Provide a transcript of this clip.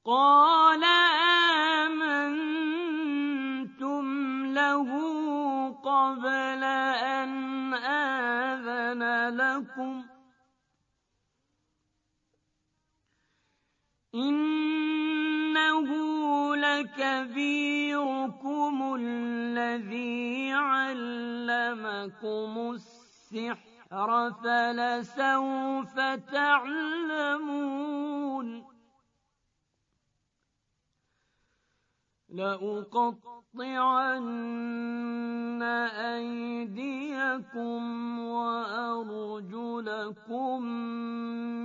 قال آمنتم له قبل أن آذن لكم إنه لكبيركم الذي علمكم السحر فلسوف تعلمون لأقطعن أيديكم وأرجلكم